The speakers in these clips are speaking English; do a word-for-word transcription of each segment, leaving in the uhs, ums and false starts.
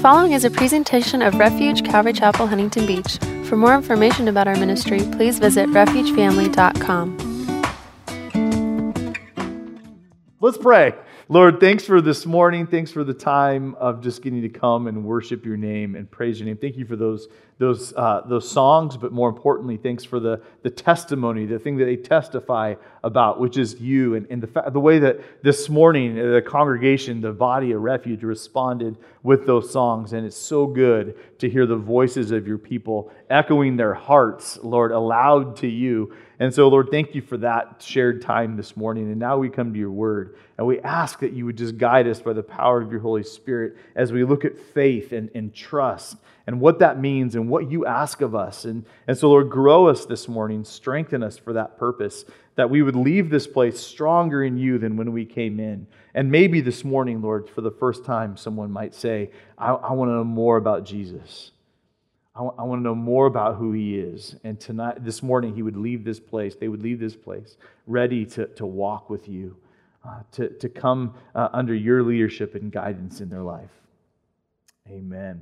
following is a presentation of Refuge Calvary Chapel, Huntington Beach. For more information about our ministry, please visit refuge family dot com. Let's pray. Lord, thanks for this morning. Thanks for the time of just getting to come and worship your name and praise your name. Thank you for those those uh, those songs, but more importantly, thanks for the, the testimony, the thing that they testify about, which is you, and, and the, fa- the way that this morning the congregation, the body of Refuge, responded with those songs. And it's so good to hear the voices of your people echoing their hearts, Lord, aloud to you. And so, Lord, thank you for that shared time this morning. And now we come to your word, and we ask that you would just guide us by the power of your Holy Spirit as we look at faith and, and trust and what that means and what you ask of us. And, and so, Lord, grow us this morning, strengthen us for that purpose, that we would leave this place stronger in you than when we came in. And maybe this morning, Lord, for the first time, someone might say, I, I want to know more about Jesus. I want, I want to know more about who he is. And tonight, this morning, he would leave this place. They would leave this place ready to, to walk with you, uh, to, to come uh, under your leadership and guidance in their life. Amen.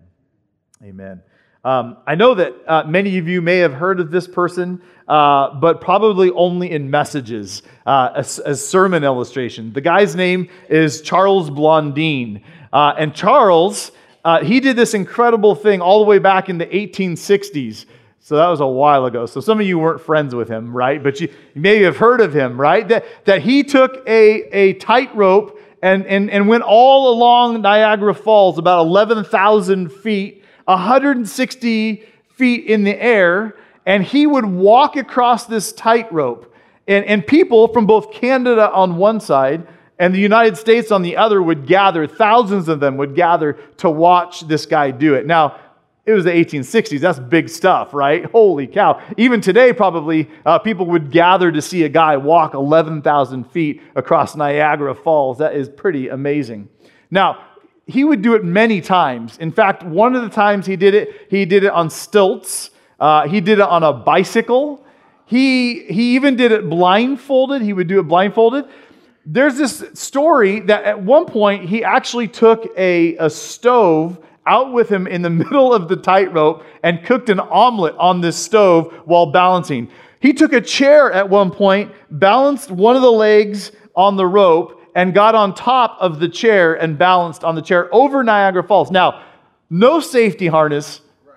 Amen. Um, I know that uh, many of you may have heard of this person, uh, but probably only in messages, uh, as, as sermon illustration. The guy's name is Charles Blondin. Uh, and Charles... Uh, he did this incredible thing all the way back in the eighteen sixties. So that was a while ago. So some of you weren't friends with him, right? But you, you maybe have heard of him, right? That, that he took a, a tightrope and, and, and went all along Niagara Falls, about eleven thousand feet, one hundred sixty feet in the air, and he would walk across this tightrope. And, and people from both Canada on one side and the United States on the other would gather, thousands of them would gather to watch this guy do it. Now, it was the eighteen sixties. That's big stuff, right? Holy cow. Even today, probably, uh, people would gather to see a guy walk eleven thousand feet across Niagara Falls. That is pretty amazing. Now, he would do it many times. In fact, one of the times he did it, he did it on stilts. Uh, he did it on a bicycle. He, he even did it blindfolded. He would do it blindfolded. There's this story that at one point he actually took a, a stove out with him in the middle of the tightrope and cooked an omelet on this stove while balancing. He took a chair at one point, balanced one of the legs on the rope, and got on top of the chair and balanced on the chair over Niagara Falls. Now, no safety harness,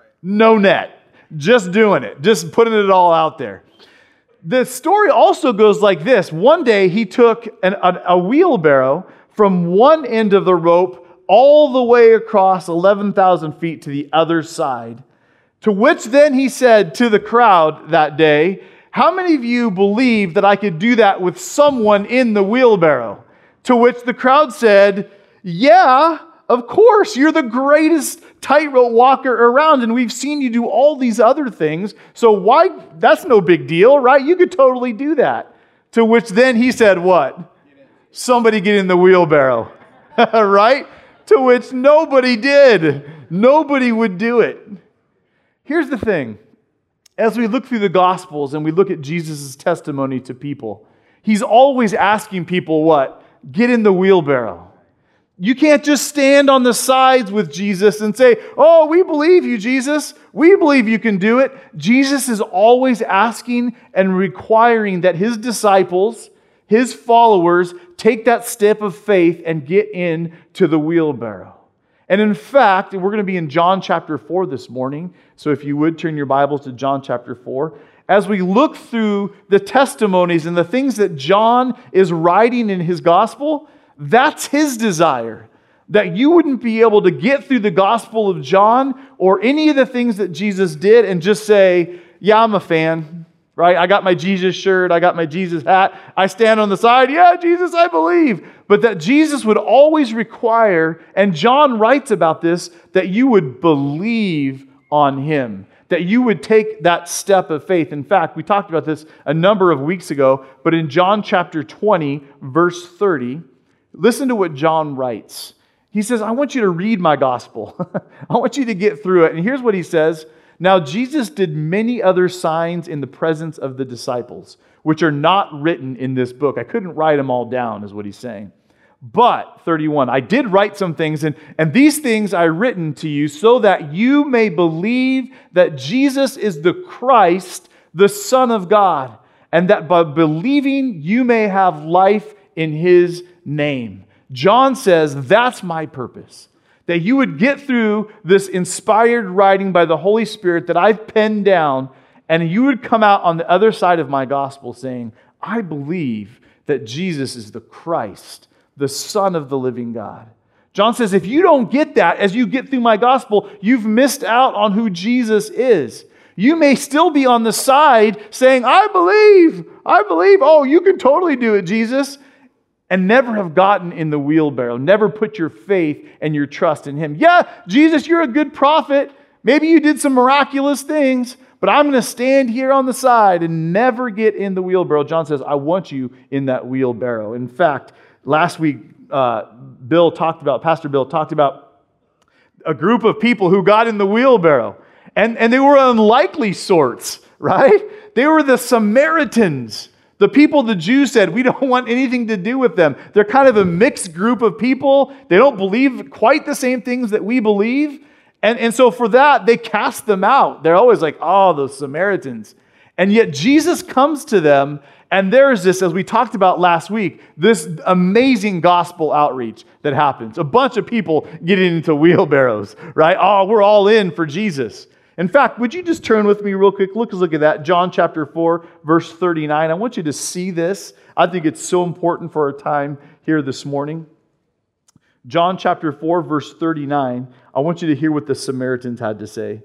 no net, just doing it, just putting it all out there. The story also goes like this. One day he took an, a, a wheelbarrow from one end of the rope all the way across eleven thousand feet to the other side, to which then he said to the crowd that day, how many of you believe that I could do that with someone in the wheelbarrow? To which the crowd said, yeah, of course, you're the greatest tightrope walker around, and we've seen you do all these other things, so why, that's no big deal, right? You could totally do that. To which then he said what? Somebody get in the wheelbarrow, right? To which nobody did. Nobody would do it. Here's the thing. As we look through the Gospels and we look at Jesus' testimony to people, he's always asking people what? Get in the wheelbarrow. You can't just stand on the sides with Jesus and say, oh, we believe you, Jesus. We believe you can do it. Jesus is always asking and requiring that his disciples, his followers, take that step of faith and get into the wheelbarrow. And in fact, we're going to be in John chapter four this morning. So if you would turn your Bibles to John chapter four. As we look through the testimonies and the things that John is writing in his gospel, that's his desire, that you wouldn't be able to get through the Gospel of John or any of the things that Jesus did and just say, yeah, I'm a fan, right? I got my Jesus shirt, I got my Jesus hat, I stand on the side, yeah, Jesus, I believe. But that Jesus would always require, and John writes about this, that you would believe on him, that you would take that step of faith. In fact, we talked about this a number of weeks ago, but in John chapter twenty, verse thirty, listen to what John writes. He says, I want you to read my gospel. I want you to get through it. And here's what he says. Now, Jesus did many other signs in the presence of the disciples, which are not written in this book. I couldn't write them all down, is what he's saying. But, thirty-one, I did write some things, and, and these things I written to you so that you may believe that Jesus is the Christ, the Son of God, and that by believing you may have life in His name. John says, that's my purpose. That you would get through this inspired writing by the Holy Spirit that I've penned down, and you would come out on the other side of my gospel saying, I believe that Jesus is the Christ, the Son of the living God. John says, if you don't get that as you get through my gospel, you've missed out on who Jesus is. You may still be on the side saying, I believe, I believe. Oh, you can totally do it, Jesus. And never have gotten in the wheelbarrow, never put your faith and your trust in Him. Yeah, Jesus, you're a good prophet. Maybe you did some miraculous things, but I'm going to stand here on the side and never get in the wheelbarrow. John says, I want you in that wheelbarrow. In fact, last week, uh, Bill talked about, Pastor Bill talked about a group of people who got in the wheelbarrow. And, and they were unlikely sorts, right? They were the Samaritans. The people the Jews said, we don't want anything to do with them. They're kind of a mixed group of people. They don't believe quite the same things that we believe. And, and so for that, they cast them out. They're always like, oh, those Samaritans. And yet Jesus comes to them, and there's this, as we talked about last week, this amazing gospel outreach that happens. A bunch of people getting into wheelbarrows, right? Oh, we're all in for Jesus. In fact, would you just turn with me real quick? Look, look at that. John chapter four, verse thirty-nine. I want you to see this. I think it's so important for our time here this morning. John chapter four, verse thirty-nine. I want you to hear what the Samaritans had to say.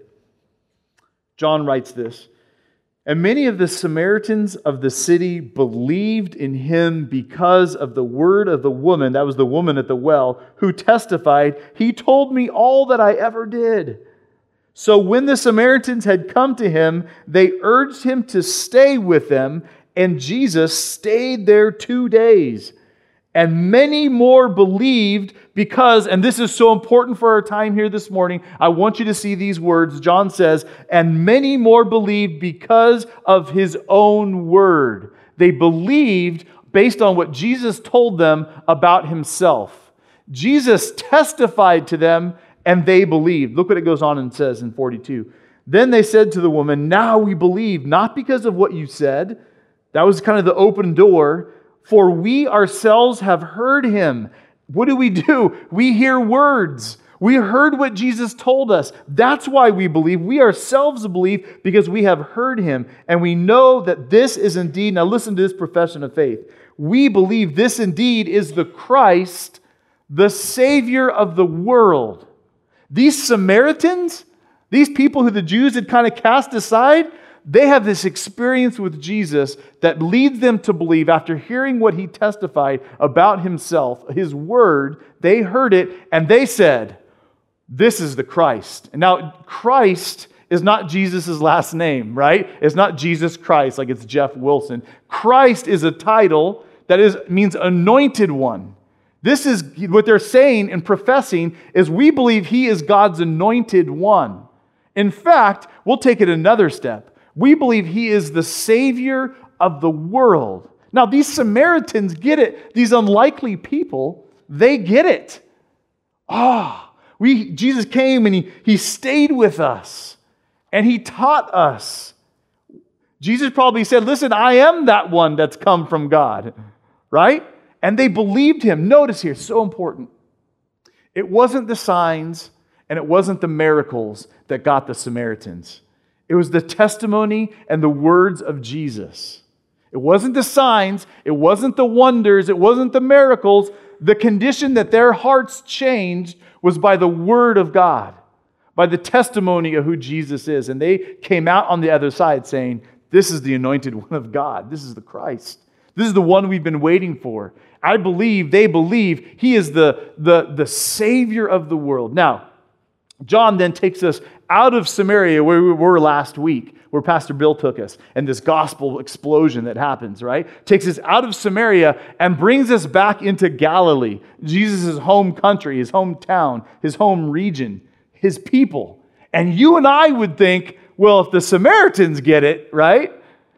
John writes this. And many of the Samaritans of the city believed in Him because of the word of the woman, that was the woman at the well, who testified, He told me all that I ever did. So when the Samaritans had come to Him, they urged Him to stay with them, and Jesus stayed there two days. And many more believed because, and this is so important for our time here this morning, I want you to see these words. John says, and many more believed because of His own word. They believed based on what Jesus told them about Himself. Jesus testified to them, and they believed. Look what it goes on and says in forty-two. Then they said to the woman, now we believe, not because of what you said. That was kind of the open door. For we ourselves have heard Him. What do we do? We hear words. We heard what Jesus told us. That's why we believe. We ourselves believe because we have heard Him. And we know that this is indeed, now listen to this profession of faith. We believe this indeed is the Christ, the Savior of the world. These Samaritans, these people who the Jews had kind of cast aside, they have this experience with Jesus that leads them to believe after hearing what He testified about Himself, His word, they heard it and they said, this is the Christ. And now Christ is not Jesus' last name, right? It's not Jesus Christ like it's Jeff Wilson. Christ is a title that is means anointed one. This is what they're saying and professing is we believe He is God's anointed one. In fact, we'll take it another step. We believe He is the Savior of the world. Now, these Samaritans get it. These unlikely people, they get it. Ah, oh, we Jesus came and he, he stayed with us and He taught us. Jesus probably said, listen, I am that one that's come from God, right? And they believed Him. Notice here, so important. It wasn't the signs and it wasn't the miracles that got the Samaritans. It was the testimony and the words of Jesus. It wasn't the signs. It wasn't the wonders. It wasn't the miracles. The condition that their hearts changed was by the word of God, by the testimony of who Jesus is. And they came out on the other side saying, this is the anointed one of God. This is the Christ. This is the one we've been waiting for. I believe, they believe, He is the, the, the Savior of the world. Now, John then takes us out of Samaria where we were last week, where Pastor Bill took us, and this gospel explosion that happens, right? Takes us out of Samaria and brings us back into Galilee, Jesus' home country, His hometown, His home region, His people. And you and I would think, well, if the Samaritans get it, right?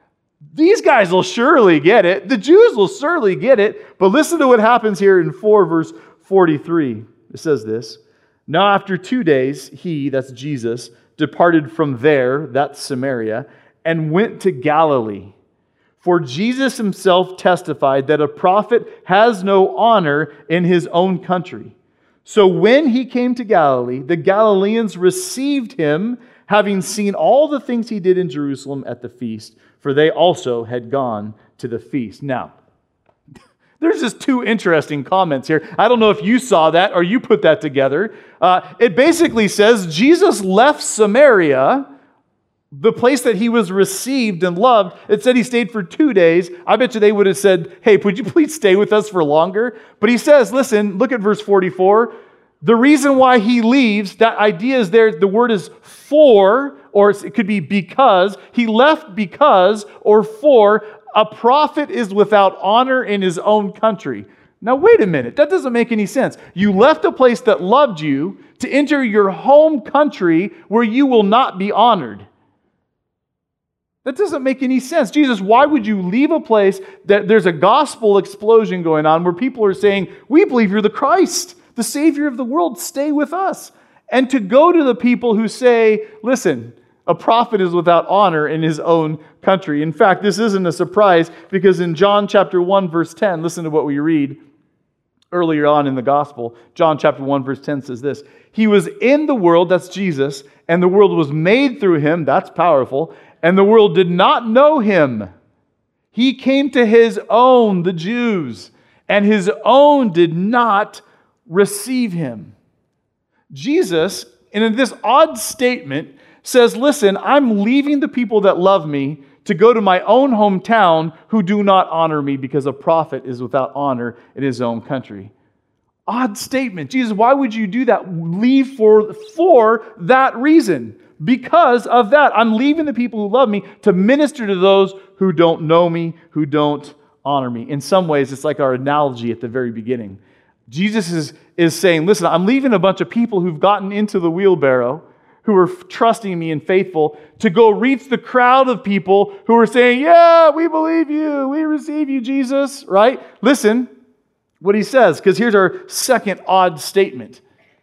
These guys will surely get it. The Jews will surely get it. But listen to what happens here in four, verse forty-three. It says this, "Now after two days, he," that's Jesus, "departed from there," that's Samaria, "and went to Galilee. For Jesus himself testified that a prophet has no honor in his own country. So when he came to Galilee, the Galileans received him, having seen all the things he did in Jerusalem at the feast, for they also had gone to the feast." Now, there's just two interesting comments here. I don't know if you saw that or you put that together. Uh, it basically says Jesus left Samaria, the place that he was received and loved. It said he stayed for two days. I bet you they would have said, "Hey, would you please stay with us for longer?" But he says, listen, look at verse forty-four. The reason why he leaves, that idea is there, the word is for, or it could be because. He left because, or for, a prophet is without honor in his own country. Now, wait a minute. That doesn't make any sense. You left a place that loved you to enter your home country where you will not be honored. That doesn't make any sense. Jesus, why would you leave a place that there's a gospel explosion going on where people are saying, "We believe you're the Christ, the Savior of the world, stay with us." And to go to the people who say, listen, a prophet is without honor in his own country. In fact, this isn't a surprise because in John chapter one, verse ten, listen to what we read earlier on in the gospel. John chapter one, verse ten says this, "He was in the world," that's Jesus, "and the world was made through him," that's powerful, "and the world did not know him. He came to his own," the Jews, "and his own did not receive him." Jesus, in this odd statement, says, listen, I'm leaving the people that love me to go to my own hometown who do not honor me because a prophet is without honor in his own country. Odd statement. Jesus, why would you do that? Leave for, for that reason. Because of that, I'm leaving the people who love me to minister to those who don't know me, who don't honor me. In some ways, it's like our analogy at the very beginning. Jesus is, is saying, listen, I'm leaving a bunch of people who've gotten into the wheelbarrow, who are trusting me and faithful, to go reach the crowd of people who are saying, yeah, we believe you, we receive you, Jesus, right? Listen what he says, because here's our second odd statement.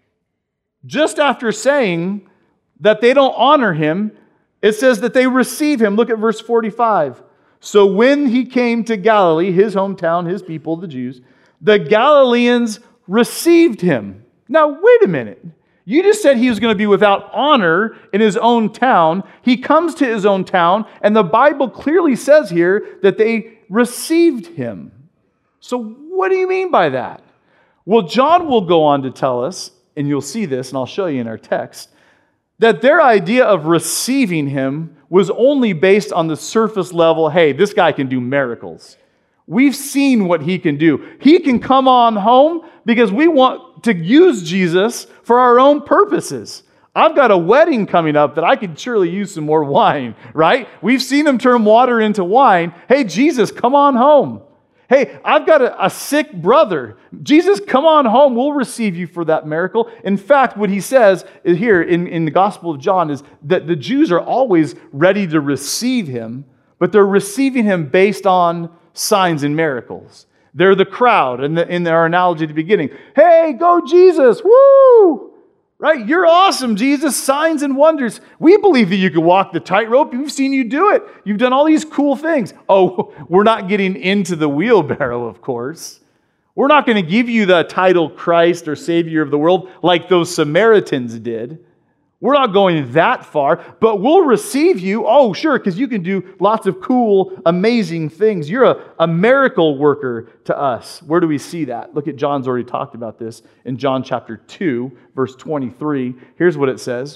Just after saying that they don't honor him, it says that they receive him. Look at verse forty-five. "So when he came to Galilee," his hometown, his people, the Jews, "the Galileans received him." Now, wait a minute. You just said he was going to be without honor in his own town. He comes to his own town, and the Bible clearly says here that they received him. So what do you mean by that? Well, John will go on to tell us, and you'll see this, and I'll show you in our text, that their idea of receiving him was only based on the surface level, hey, this guy can do miracles. We've seen what he can do. He can come on home because we want to use Jesus for our own purposes. I've got a wedding coming up that I could surely use some more wine, right? We've seen him turn water into wine. Hey, Jesus, come on home. Hey, I've got a, a sick brother. Jesus, come on home. We'll receive you for that miracle. In fact, what he says is here in, in the Gospel of John is that the Jews are always ready to receive him, but they're receiving him based on signs and miracles. They're the crowd in, the, in our analogy at the beginning. Hey, go Jesus. Woo! Right? You're awesome, Jesus. Signs and wonders. We believe that you can walk the tightrope. We've seen you do it. You've done all these cool things. Oh, we're not getting into the wheelbarrow, of course. We're not going to give you the title Christ or Savior of the world like those Samaritans did. We're not going that far, but we'll receive you. Oh, sure, because you can do lots of cool, amazing things. You're a, a miracle worker to us. Where do we see that? Look at John's already talked about this in John chapter two, verse twenty-three. Here's what it says.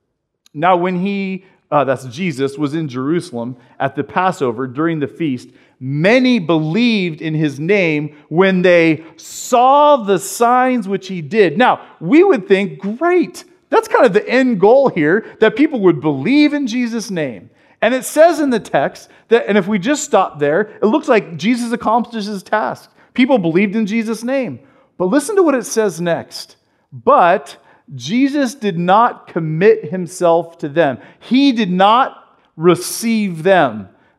Now when he, uh, that's Jesus, was in Jerusalem at the Passover during the feast, many believed in his name when they saw the signs which he did. Now, we would think, great. That's kind of the end goal here, that people would believe in Jesus' name. And it says in the text that, and if we just stop there, it looks like Jesus accomplishes his task. People believed in Jesus' name. But listen to what it says next. But Jesus did not commit himself to them. He did not receive them.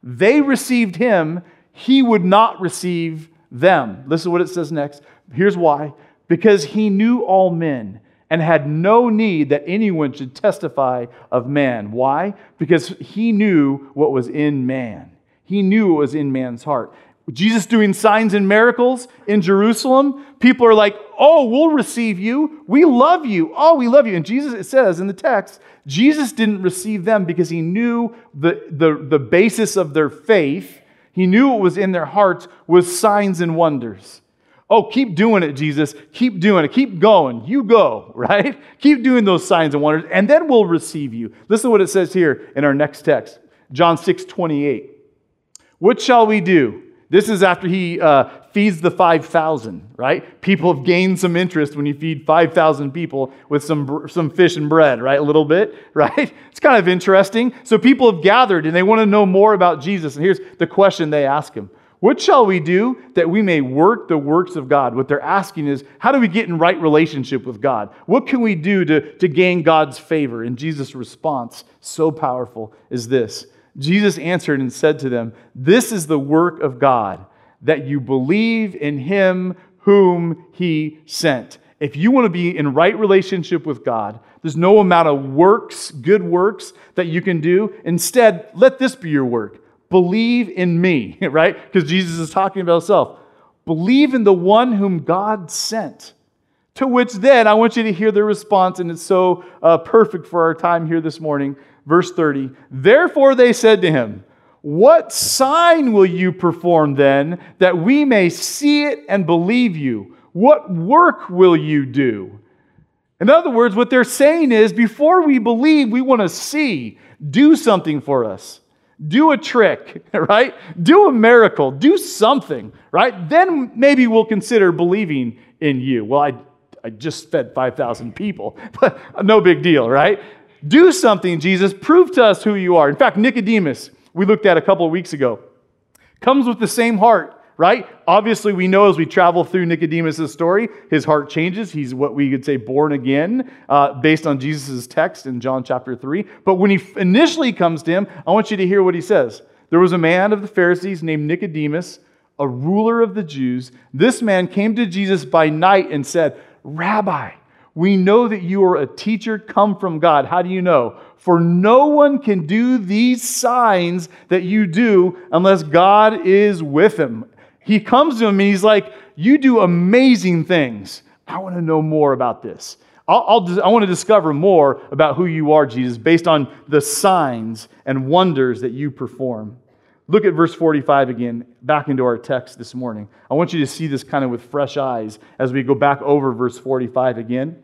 They received him, he would not receive them. Listen to what it says next. Here's why. Because he knew all men and had no need that anyone should testify of man. Why? Because he knew what was in man. He knew what was in man's heart. Jesus doing signs and miracles in Jerusalem, people are like, oh, we'll receive you. We love you. Oh, we love you. And Jesus, it says in the text, Jesus didn't receive them because he knew the, the, the basis of their faith. He knew what was in their hearts was signs and wonders. Oh, keep doing it, Jesus. Keep doing it. Keep going. You go, right? Keep doing those signs and wonders, and then we'll receive you. Listen to what it says here in our next text. John six twenty-eight. What shall we do? This is after he uh, feeds the five thousand, right? People have gained some interest when you feed five thousand people with some, some fish and bread, right? A little bit, right? It's kind of interesting. So people have gathered and they want to know more about Jesus. And here's the question they ask him. What shall we do that we may work the works of God? What they're asking is, how do we get in right relationship with God? What can we do to, to gain God's favor? And Jesus' response, so powerful, is this. Jesus answered and said to them, this is the work of God, that you believe in him whom he sent. If you want to be in right relationship with God, there's no amount of works, good works, that you can do. Instead, let this be your work. Believe in me, right? Because Jesus is talking about himself. Believe in the one whom God sent. To which then, I want you to hear the response, and it's so uh, perfect for our time here this morning. Verse thirty, therefore they said to him, what sign will you perform then, that we may see it and believe you? What work will you do? In other words, what they're saying is, before we believe, we want to see. Do something for us. Do a trick, right? Do a miracle. Do something, right? Then maybe we'll consider believing in you. Well, I, I just fed five thousand people, but no big deal, right? Do something, Jesus. Prove to us who you are. In fact, Nicodemus, we looked at a couple of weeks ago, comes with the same heart, right? Obviously, we know as we travel through Nicodemus' story, his heart changes. He's what we could say born again, uh, based on Jesus' text in John chapter three. But when he initially comes to him, I want you to hear what he says. There was a man of the Pharisees named Nicodemus, a ruler of the Jews. This man came to Jesus by night and said, Rabbi, we know that you are a teacher come from God. How do you know? For no one can do these signs that you do unless God is with him. He comes to him and he's like, you do amazing things. I want to know more about this. I'll, I'll, I want to discover more about who you are, Jesus, based on the signs and wonders that you perform. Look at verse forty-five again, back into our text this morning. I want you to see this kind of with fresh eyes as we go back over verse forty-five again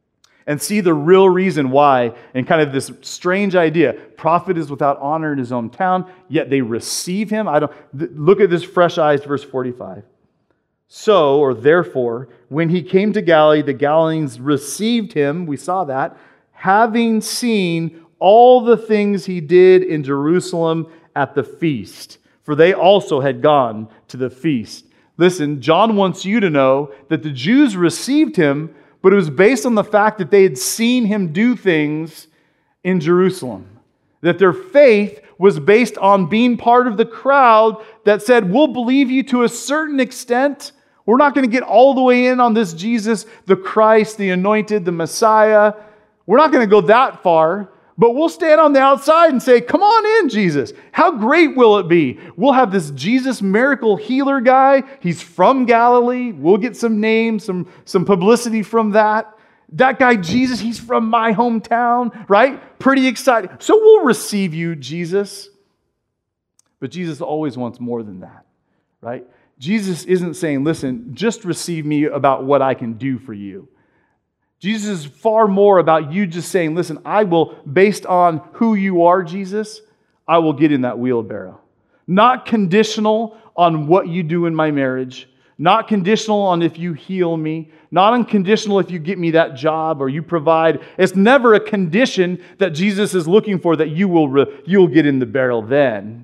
and see the real reason why, and kind of this strange idea. Prophet is without honor in his own town, yet they receive him. I don't th- look at this fresh eyes, verse forty-five. So, or therefore, when he came to Galilee, the Galileans received him, we saw that, having seen all the things he did in Jerusalem at the feast, for they also had gone to the feast. Listen, John wants you to know that the Jews received him, but it was based on the fact that they had seen him do things in Jerusalem. That their faith was based on being part of the crowd that said, we'll believe you to a certain extent. We're not going to get all the way in on this Jesus, the Christ, the anointed, the Messiah. We're not going to go that far. But we'll stand on the outside and say, come on in, Jesus. How great will it be? We'll have this Jesus miracle healer guy. He's from Galilee. We'll get some names, some, some publicity from that. That guy, Jesus, he's from my hometown, right? Pretty exciting. So we'll receive you, Jesus. But Jesus always wants more than that, right? Jesus isn't saying, listen, just receive me about what I can do for you. Jesus is far more about you just saying, listen, I will, based on who you are, Jesus, I will get in that wheelbarrow. Not conditional on what you do in my marriage. Not conditional on if you heal me. Not unconditional if you get me that job or you provide. It's never a condition that Jesus is looking for that you will re- you'll get in the barrel then.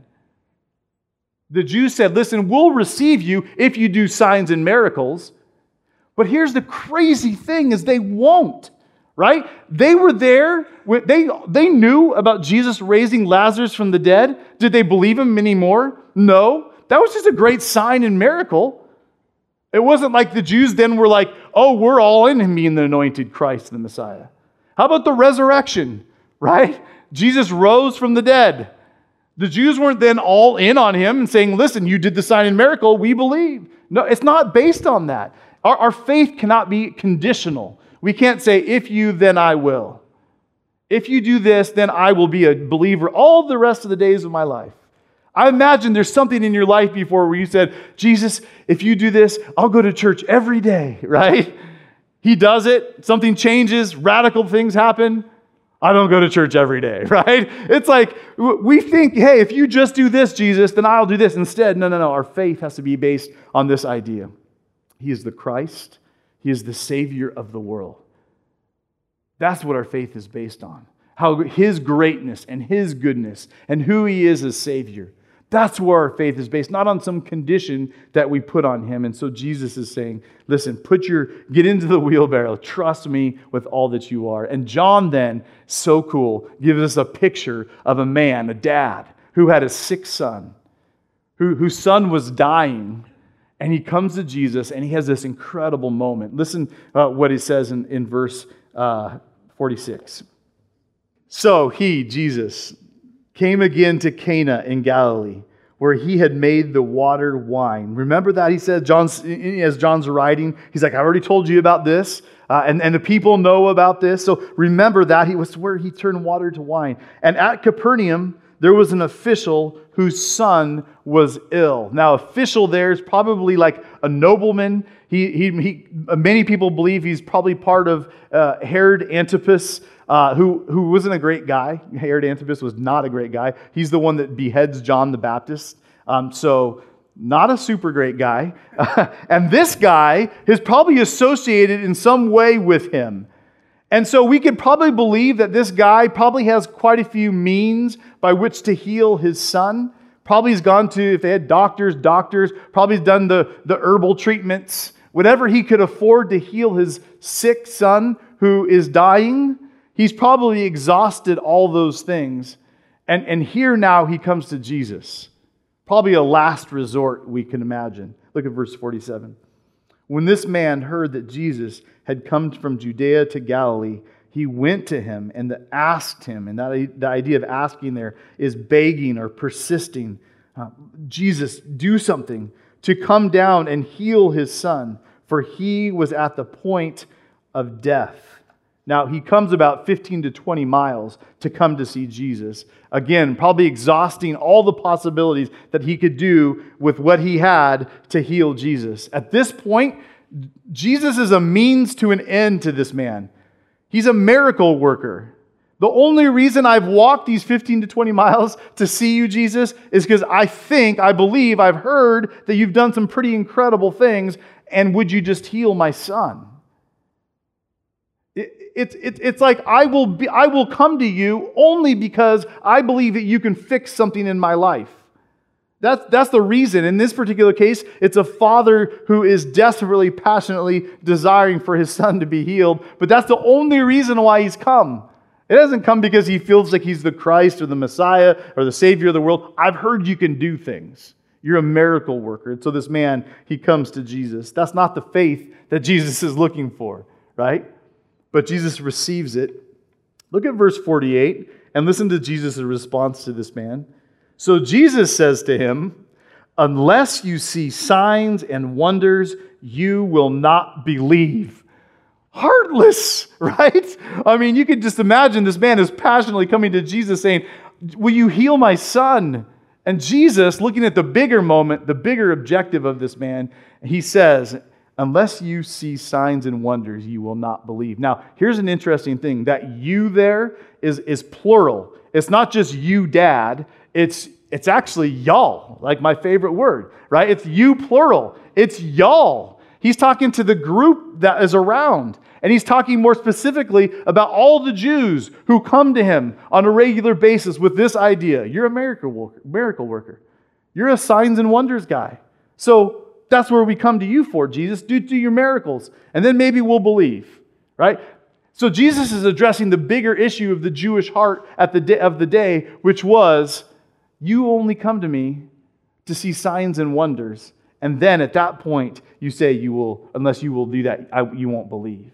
The Jews said, listen, we'll receive you if you do signs and miracles. But here's the crazy thing is they won't, right? They were there. They, they knew about Jesus raising Lazarus from the dead. Did they believe him anymore? No. That was just a great sign and miracle. It wasn't like the Jews then were like, oh, we're all in him being the anointed Christ, the Messiah. How about the resurrection, right? Jesus rose from the dead. The Jews weren't then all in on him and saying, listen, you did the sign and miracle, we believe. No, it's not based on that. Our, our faith cannot be conditional. We can't say, if you, then I will. If you do this, then I will be a believer all the rest of the days of my life. I imagine there's something in your life before where you said, Jesus, if you do this, I'll go to church every day, right? He does it, something changes, radical things happen. I don't go to church every day, right? It's like we think, hey, if you just do this, Jesus, then I'll do this. Instead, no, no, no. Our faith has to be based on this idea. He is the Christ. He is the Savior of the world. That's what our faith is based on. How His greatness and His goodness and who He is as Savior. That's where our faith is based, not on some condition that we put on Him. And so Jesus is saying, listen, put your, get into the wheelbarrow. Trust me with all that you are. And John then, so cool, gives us a picture of a man, a dad, who had a sick son, who, whose son was dying. And he comes to Jesus and he has this incredible moment. Listen uh, what he says in, in verse uh, forty-six. So he, Jesus, came again to Cana in Galilee, where he had made the water wine. Remember that? He said, John's, as John's writing, he's like, I already told you about this, uh, and, and the people know about this. So remember that. He was where he turned water to wine. And at Capernaum, there was an official whose son was ill. Now, official there is probably like a nobleman. He, he, he, many people believe he's probably part of uh, Herod Antipas, Uh, who, who wasn't a great guy. Herod Antipas was not a great guy. He's the one that beheads John the Baptist. Um, so, not a super great guy. And this guy is probably associated in some way with him. And so we could probably believe that this guy probably has quite a few means by which to heal his son. Probably he's gone to, if they had doctors, doctors. Probably he's done the, the herbal treatments. Whatever he could afford to heal his sick son who is dying. He's probably exhausted all those things. And, and here now he comes to Jesus. Probably a last resort, we can imagine. Look at verse forty-seven. When this man heard that Jesus had come from Judea to Galilee, he went to him and asked him. And that, the idea of asking there is begging or persisting. Uh, Jesus, do something to come down and heal his son, for he was at the point of death. Now, he comes about fifteen to twenty miles to come to see Jesus. Again, probably exhausting all the possibilities that he could do with what he had to heal Jesus. At this point, Jesus is a means to an end to this man. He's a miracle worker. The only reason I've walked these fifteen to twenty miles to see you, Jesus, is because I think, I believe, I've heard that you've done some pretty incredible things, and would you just heal my son? It's it, it's like I will be I will come to you only because I believe that you can fix something in my life. That's that's the reason. In this particular case, it's a father who is desperately, passionately desiring for his son to be healed. But that's the only reason why he's come. It doesn't come because he feels like he's the Christ or the Messiah or the Savior of the world. I've heard you can do things. You're a miracle worker. And so this man, he comes to Jesus. That's not the faith that Jesus is looking for, right? But Jesus receives it. Look at verse forty-eight and listen to Jesus' response to this man. So Jesus says to him, unless you see signs and wonders, you will not believe. Heartless, right? I mean, you could just imagine this man is passionately coming to Jesus saying, will you heal my son? And Jesus, looking at the bigger moment, the bigger objective of this man, he says, unless you see signs and wonders, you will not believe. Now, here's an interesting thing. That you there is, is plural. It's not just you, Dad. It's, it's actually y'all, like my favorite word, right? It's you, plural. It's y'all. He's talking to the group that is around. And he's talking more specifically about all the Jews who come to him on a regular basis with this idea. You're a miracle worker. Miracle worker. You're a signs and wonders guy. So, that's where we come to you for, Jesus. Do, do your miracles. And then maybe we'll believe, right? So Jesus is addressing the bigger issue of the Jewish heart at the day of the day, which was, you only come to me to see signs and wonders. And then at that point, you say you will, unless you will do that, I, you won't believe.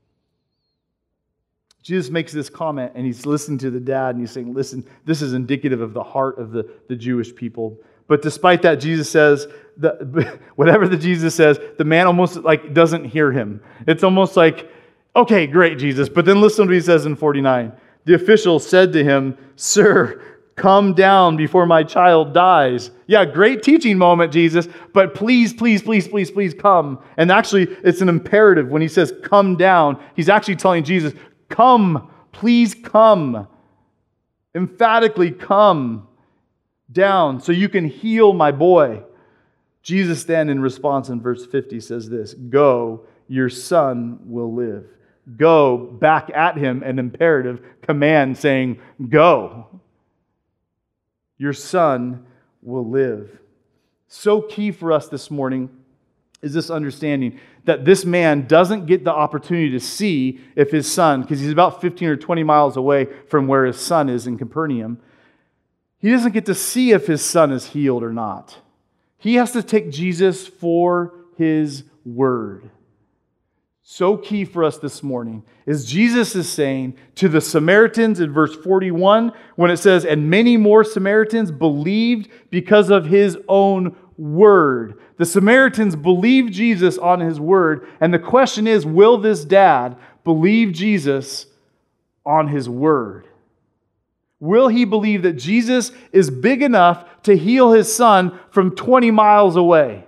Jesus makes this comment, and he's listening to the dad, and he's saying, listen, this is indicative of the heart of the, the Jewish people. But despite that, Jesus says, the, whatever the Jesus says, the man almost like doesn't hear him. It's almost like, okay, great, Jesus. But then listen to what he says in forty-nine. The official said to him, Sir, come down before my child dies. Yeah, great teaching moment, Jesus, but please, please, please, please, please come. And actually, it's an imperative. When he says come down, he's actually telling Jesus, come, please come. Emphatically come down so you can heal my boy. Jesus then, in response in verse fifty, says this, Go, your son will live. Go, back at him, an imperative command saying, Go. Your son will live. So key for us this morning is this understanding that this man doesn't get the opportunity to see if his son, because he's about fifteen or twenty miles away from where his son is in Capernaum, he doesn't get to see if his son is healed or not. He has to take Jesus for his word. So key for us this morning is Jesus is saying to the Samaritans in verse forty-one, when it says, and many more Samaritans believed because of his own word. The Samaritans believed Jesus on his word. And the question is, will this dad believe Jesus on his word? Will he believe that Jesus is big enough to heal his son from twenty miles away?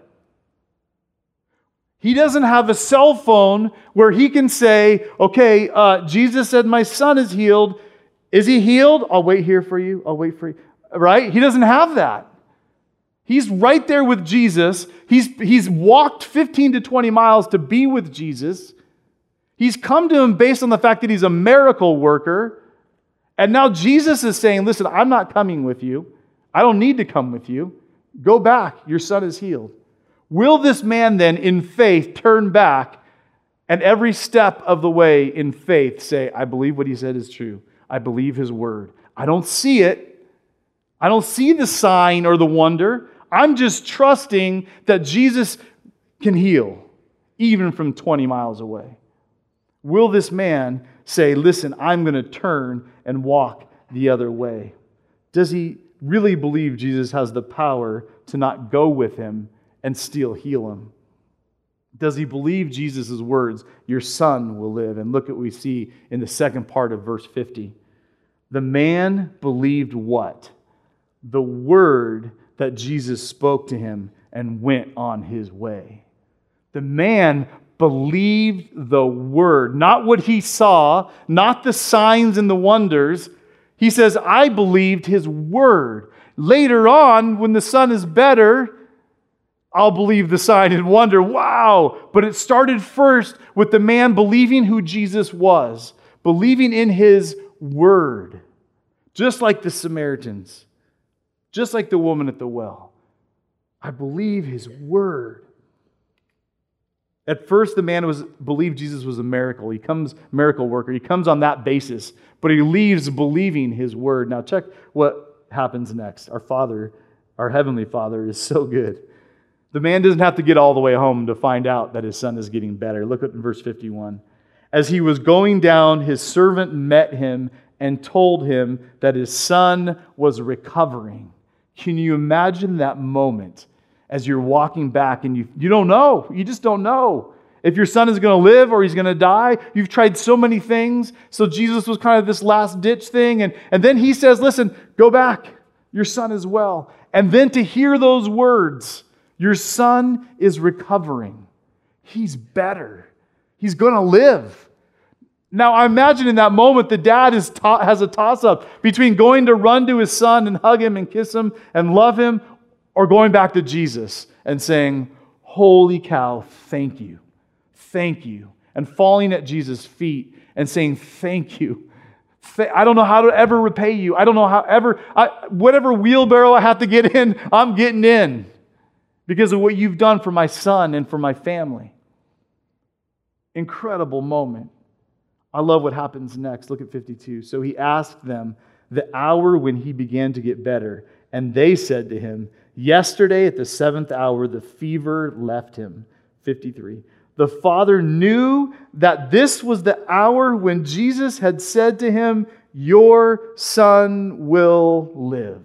He doesn't have a cell phone where he can say, okay, uh, Jesus said my son is healed. Is he healed? I'll wait here for you. I'll wait for you. Right? He doesn't have that. He's right there with Jesus. He's, he's walked fifteen to twenty miles to be with Jesus. He's come to him based on the fact that he's a miracle worker. And now Jesus is saying, listen, I'm not coming with you. I don't need to come with you. Go back. Your son is healed. Will this man then, in faith, turn back and every step of the way in faith say, I believe what he said is true. I believe his word. I don't see it. I don't see the sign or the wonder. I'm just trusting that Jesus can heal, even from twenty miles away. Will this man say, listen, I'm going to turn and walk the other way? Does he really believe Jesus has the power to not go with him and still heal him? Does he believe Jesus' words, your son will live? And look at what we see in the second part of verse fifty. The man believed what? The word that Jesus spoke to him and went on his way. The man believed the word, not what he saw, not the signs and the wonders. He says, I believed his word. Later on, when the son is better, I'll believe the sign and wonder, wow. But it started first with the man believing who Jesus was, believing in his word. Just like the Samaritans, just like the woman at the well. I believe his word. At first, the man was believed Jesus was a miracle. He comes, miracle worker. He comes on that basis, but he leaves believing his word. Now check what happens next. Our Father, our Heavenly Father is so good. The man doesn't have to get all the way home to find out that his son is getting better. Look at verse fifty-one. As he was going down, his servant met him and told him that his son was recovering. Can you imagine that moment as you're walking back and you, you don't know. You just don't know if your son is going to live or he's going to die. You've tried so many things. So Jesus was kind of this last ditch thing. And, and then he says, listen, go back. Your son is well. And then to hear those words, your son is recovering. He's better. He's going to live. Now, I imagine in that moment, the dad is to- has a toss-up between going to run to his son and hug him and kiss him and love him, or going back to Jesus and saying, holy cow, thank you. Thank you. And falling at Jesus' feet and saying, thank you. I don't know how to ever repay you. I don't know how ever, I, whatever wheelbarrow I have to get in, I'm getting in because of what you've done for my son and for my family. Incredible moment. I love what happens next. Look at fifty-two. So he asked them the hour when he began to get better. And they said to him, yesterday at the seventh hour, the fever left him. fifty-three. The father knew that this was the hour when Jesus had said to him, your son will live.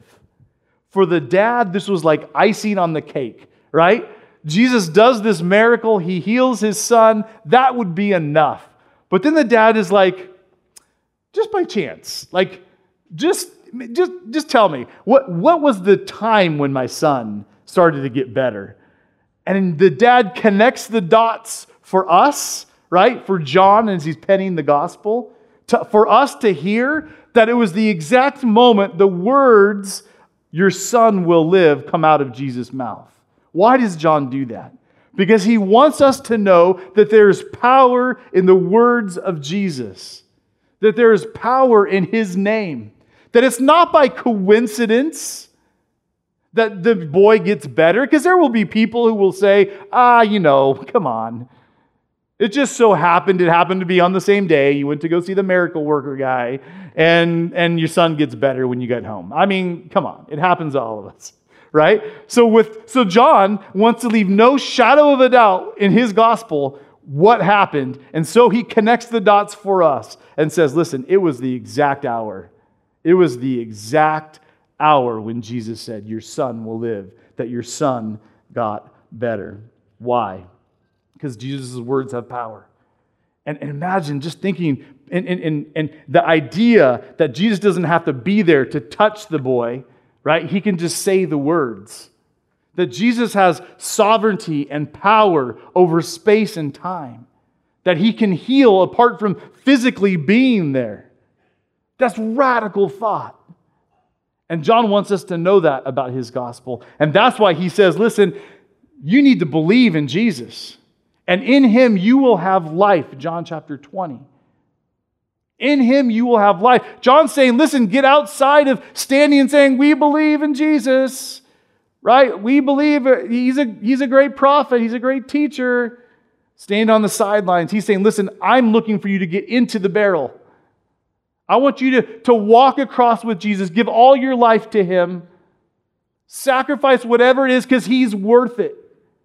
For the dad, this was like icing on the cake, right? Jesus does this miracle. He heals his son. That would be enough. But then the dad is like, just by chance, like, just, just, just tell me, what, what was the time when my son started to get better? And the dad connects the dots for us, right? For John as he's penning the gospel, to, for us to hear that it was the exact moment the words, your son will live, come out of Jesus' mouth. Why does John do that? Because he wants us to know that there is power in the words of Jesus, that there is power in his name, that it's not by coincidence that the boy gets better, because there will be people who will say, ah, you know, come on. It just so happened, it happened to be on the same day. You went to go see the miracle worker guy, and, and your son gets better when you get home. I mean, come on. It happens to all of us. Right? So with so John wants to leave no shadow of a doubt in his gospel what happened. And so he connects the dots for us and says, listen, it was the exact hour. It was the exact hour when Jesus said, your son will live, that your son got better. Why? Because Jesus' words have power. And, and imagine just thinking, and, and, and, and the idea that Jesus doesn't have to be there to touch the boy, right? He can just say the words. That Jesus has sovereignty and power over space and time. That he can heal apart from physically being there. That's radical thought. And John wants us to know that about his gospel. And that's why he says, listen, you need to believe in Jesus. And in him you will have life, John chapter twenty. In him you will have life. John's saying, listen, get outside of standing and saying, we believe in Jesus, right? We believe he's a, he's a great prophet. He's a great teacher. Stand on the sidelines. He's saying, listen, I'm looking for you to get into the barrel. I want you to, to walk across with Jesus. Give all your life to him. Sacrifice whatever it is because he's worth it.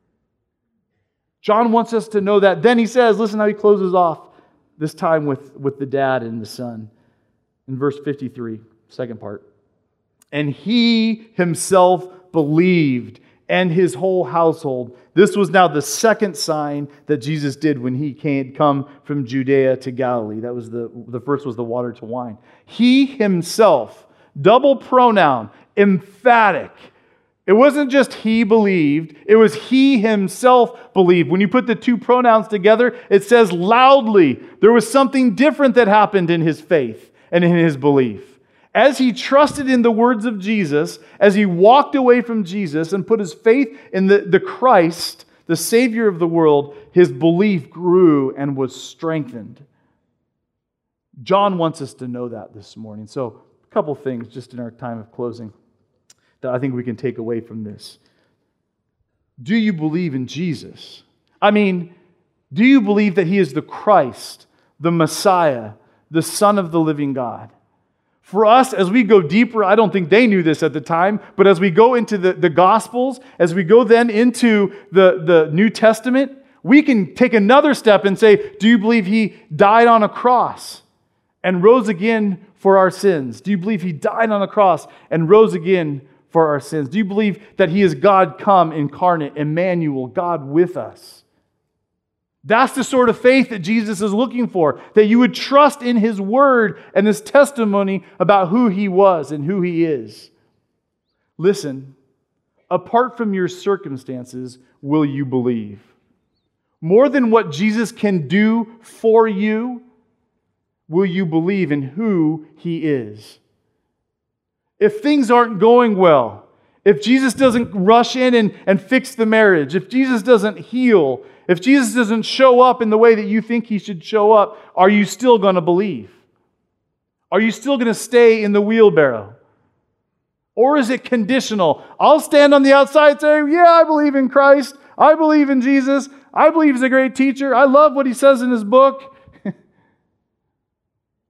John wants us to know that. Then he says, listen how he closes off. This time with, with the dad and the son. In verse fifty-three, second part. And he himself believed, and his whole household. This was now the second sign that Jesus did when he came come from Judea to Galilee. That was the, the first was the water to wine. He himself, double pronoun, emphatic. It wasn't just he believed, it was he himself believed. When you put the two pronouns together, it says loudly. There was something different that happened in his faith and in his belief. As he trusted in the words of Jesus, as he walked away from Jesus and put his faith in the, the Christ, the Savior of the world, his belief grew and was strengthened. John wants us to know that this morning. So, a couple things just in our time of closing that I think we can take away from this. Do you believe in Jesus? I mean, do you believe that he is the Christ, the Messiah, the Son of the living God? For us, as we go deeper, I don't think they knew this at the time, but as we go into the, the Gospels, as we go then into the, the New Testament, we can take another step and say, do you believe he died on a cross and rose again for our sins? Do you believe he died on a cross and rose again for our sins? Do you believe that he is God come incarnate, Emmanuel, God with us? That's the sort of faith that Jesus is looking for, that you would trust in his word and his testimony about who he was and who he is. Listen, apart from your circumstances, will you believe? More than what Jesus can do for you, will you believe in who he is? If things aren't going well, if Jesus doesn't rush in and, and fix the marriage, if Jesus doesn't heal, if Jesus doesn't show up in the way that you think he should show up, are you still going to believe? Are you still going to stay in the wheelbarrow? Or is it conditional? I'll stand on the outside saying, yeah, I believe in Christ. I believe in Jesus. I believe he's a great teacher. I love what he says in his book.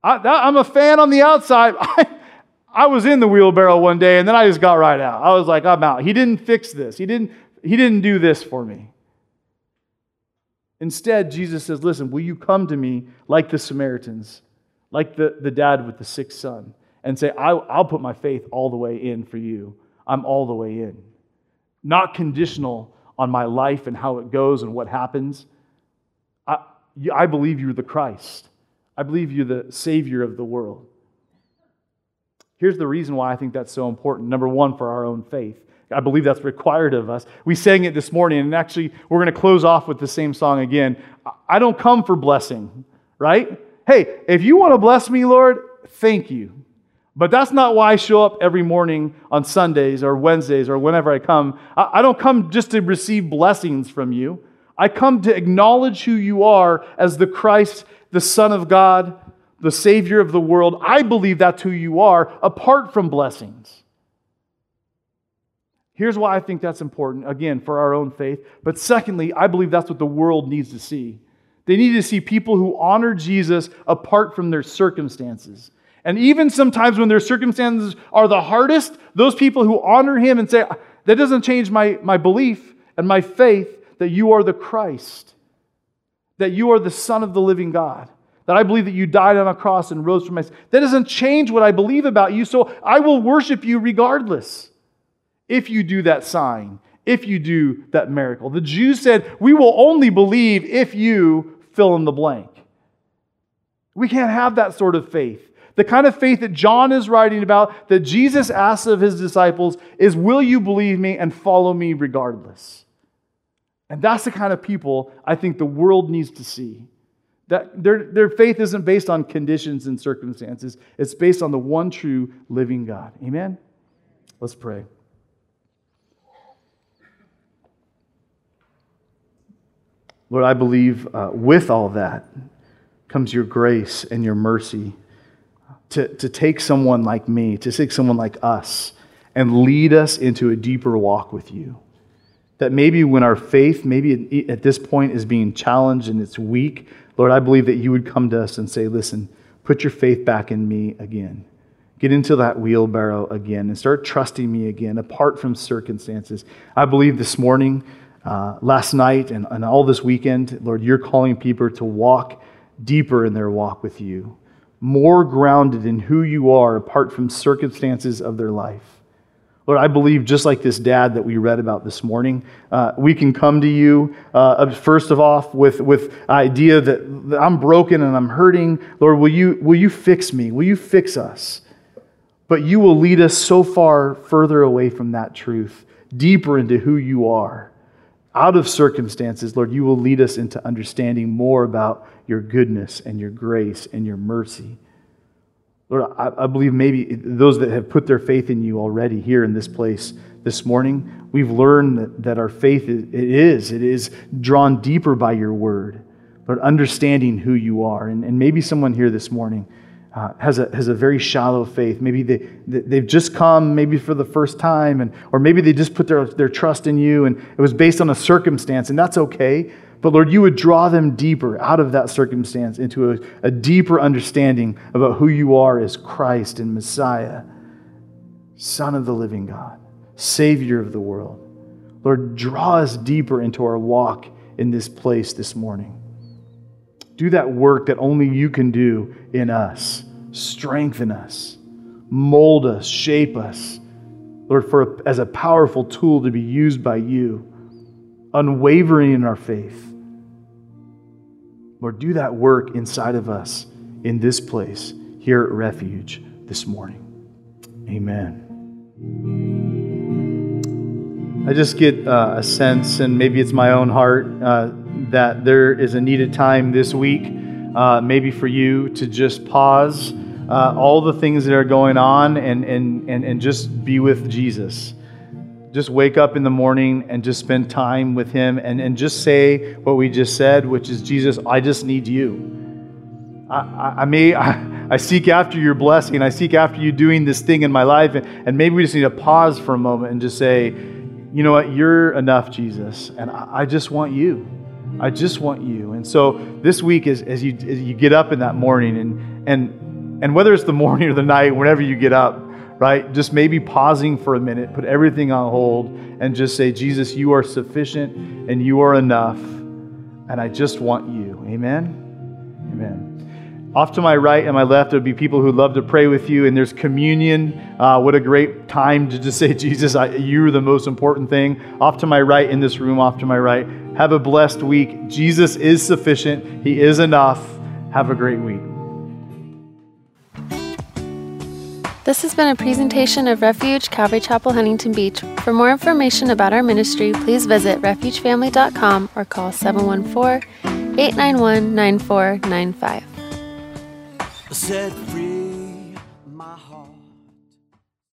I, I'm a fan on the outside. I, I was in the wheelbarrow one day and then I just got right out. I was like, I'm out. He didn't fix this. He didn't, he didn't do this for me. Instead, Jesus says, listen, will you come to me like the Samaritans, like the, the dad with the sick son, and say, I, I'll put my faith all the way in for you. I'm all the way in. Not conditional on my life and how it goes and what happens. I, I believe you're the Christ. I believe you're the Savior of the world. Here's the reason why I think that's so important. Number one, for our own faith. I believe that's required of us. We sang it this morning, and actually, we're going to close off with the same song again. I don't come for blessing, right? Hey, if you want to bless me, Lord, thank you. But that's not why I show up every morning on Sundays or Wednesdays or whenever I come. I don't come just to receive blessings from you. I come to acknowledge who you are as the Christ, the Son of God, the Savior of the world. I believe that's who you are, apart from blessings. Here's why I think that's important, again, for our own faith. But secondly, I believe that's what the world needs to see. They need to see people who honor Jesus apart from their circumstances. And even sometimes when their circumstances are the hardest, those people who honor Him and say, that doesn't change my, my belief and my faith that you are the Christ, that you are the Son of the living God, that I believe that you died on a cross and rose from my sin. That doesn't change what I believe about you, so I will worship you regardless. If you do that sign, if you do that miracle. The Jews said, we will only believe if you fill in the blank. We can't have that sort of faith. The kind of faith that John is writing about, that Jesus asks of His disciples, is, will you believe me and follow me regardless? And that's the kind of people I think the world needs to see. That their, their faith isn't based on conditions and circumstances. It's based on the one true living God. Amen? Let's pray. Lord, I believe uh, with all that comes your grace and your mercy to, to take someone like me, to take someone like us, and lead us into a deeper walk with you. That maybe when our faith, maybe at this point, is being challenged and it's weak, Lord, I believe that you would come to us and say, listen, put your faith back in me again. Get into that wheelbarrow again and start trusting me again, apart from circumstances. I believe this morning, Uh, last night and, and all this weekend, Lord, you're calling people to walk deeper in their walk with you, more grounded in who you are apart from circumstances of their life. Lord, I believe just like this dad that we read about this morning, uh, we can come to you, uh, first of all, with with idea that, that I'm broken and I'm hurting. Lord, will you, will you fix me? Will you fix us? But you will lead us so far further away from that truth, deeper into who you are. Out of circumstances, Lord, you will lead us into understanding more about your goodness and your grace and your mercy. Lord, I, I believe maybe those that have put their faith in you already here in this place this morning, we've learned that, that our faith, is, it is, it is drawn deeper by your word. Lord, understanding who you are. And, and maybe someone here this morning Uh, has a has a very shallow faith. Maybe they, they've just come maybe for the first time, and or maybe they just put their, their trust in you and it was based on a circumstance, and that's okay. But Lord, you would draw them deeper out of that circumstance into a, a deeper understanding about who you are as Christ and Messiah, Son of the living God, Savior of the world. Lord, draw us deeper into our walk in this place this morning. Do that work that only you can do in us. Strengthen us. Mold us. Shape us. Lord, for as a powerful tool to be used by you. Unwavering in our faith. Lord, do that work inside of us in this place here at Refuge this morning. Amen. I just get uh, a sense, and maybe it's my own heart, uh, that there is a needed time this week, uh, maybe for you to just pause uh, all the things that are going on and, and, and, and just be with Jesus. Just wake up in the morning and just spend time with Him and, and just say what we just said, which is, Jesus, I just need you. I, I, I may... I, I seek after your blessing. I seek after you doing this thing in my life. And, and maybe we just need to pause for a moment and just say, you know what, you're enough, Jesus. And I, I just want you. I just want you. And so this week, as, as, you, as you get up in that morning and, and And whether it's the morning or the night, whenever you get up, right, just maybe pausing for a minute, put everything on hold, and just say, Jesus, you are sufficient and you are enough, and I just want you. Amen? Amen. Off to my right and my left, there would be people who love to pray with you, and there's communion. Uh, what a great time to just say, Jesus, I, you're the most important thing. Off to my right in this room, off to my right. Have a blessed week. Jesus is sufficient. He is enough. Have a great week. This has been a presentation of Refuge Calvary Chapel, Huntington Beach. For more information about our ministry, please visit refuge family dot com or call seven one four, eight nine one, nine four nine five. Set free.